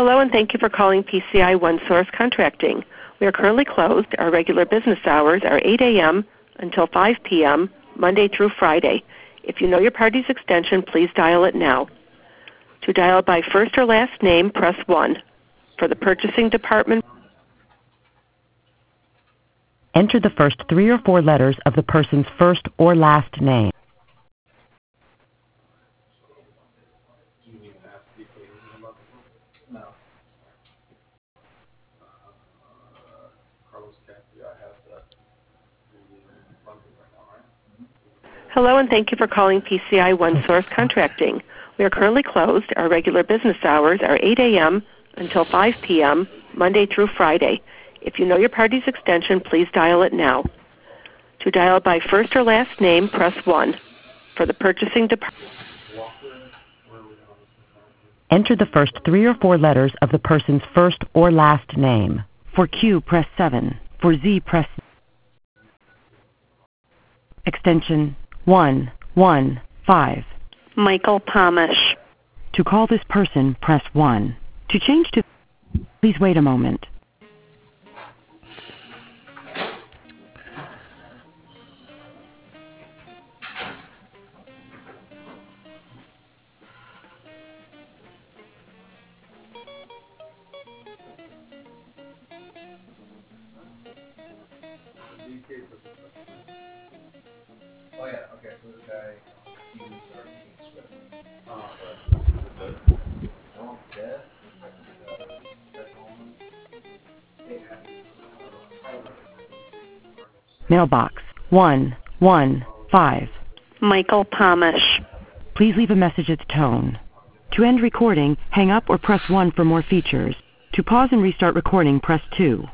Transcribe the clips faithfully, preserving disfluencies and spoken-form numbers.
Hello, and thank you for calling P C I OneSource Contracting. We are currently closed. Our regular business hours are eight a.m. until five p.m., Monday through Friday. If you know your party's extension, please dial it now. To dial by first or last name, press one. For the purchasing department, enter the first three or four letters of the person's first or last name. hello, and thank you for calling P C I OneSource Contracting. We are currently closed. Our regular business hours are eight a.m. until five p.m., Monday through Friday. If you know your party's extension, please dial it now. To dial by first or last name, press one. For the purchasing department, Enter the first three or four letters of the person's first or last name. For Q, press seven. For Z, press extension one one five. Michael Pomish. To call this person, press one. To change to, please wait a moment. Oh yeah, okay, so this guy, he was our Swift. Oh, Mailbox one one five. Michael Pomish. Please leave a message at the tone. To end recording, hang up or press one for more features. To pause and restart recording, press two.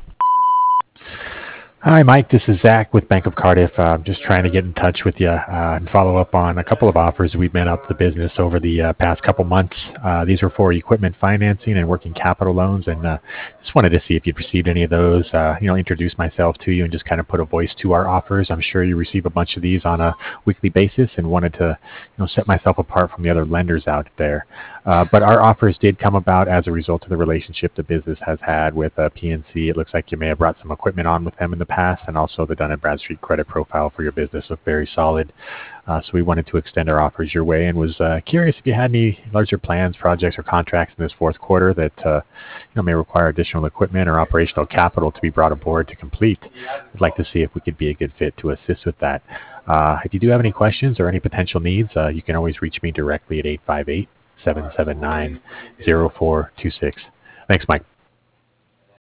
Hi, Mike. This is Zach with Bank of Cardiff. Uh, just trying to get in touch with you uh, and follow up on a couple of offers we've made out to the business over the uh, past couple months. Uh, these are for equipment financing and working capital loans, and uh, just wanted to see if you'd received any of those. Uh, you know, introduce myself to you and just kind of put a voice to our offers. I'm sure you receive a bunch of these on a weekly basis, and wanted to, you know, set myself apart from the other lenders out there. Uh, but our offers did come about as a result of the relationship the business has had with uh, P N C. It looks like you may have brought some equipment on with them in the past, and also the Dun and Bradstreet credit profile for your business looked very solid. Uh, so we wanted to extend our offers your way, and was uh, curious if you had any larger plans, projects, or contracts in this fourth quarter that uh, you know may require additional equipment or operational capital to be brought aboard to complete. I'd like to see if we could be a good fit to assist with that. Uh, if you do have any questions or any potential needs, uh, you can always reach me directly at eight five eight, seven seven nine, zero four two six. Thanks, Mike.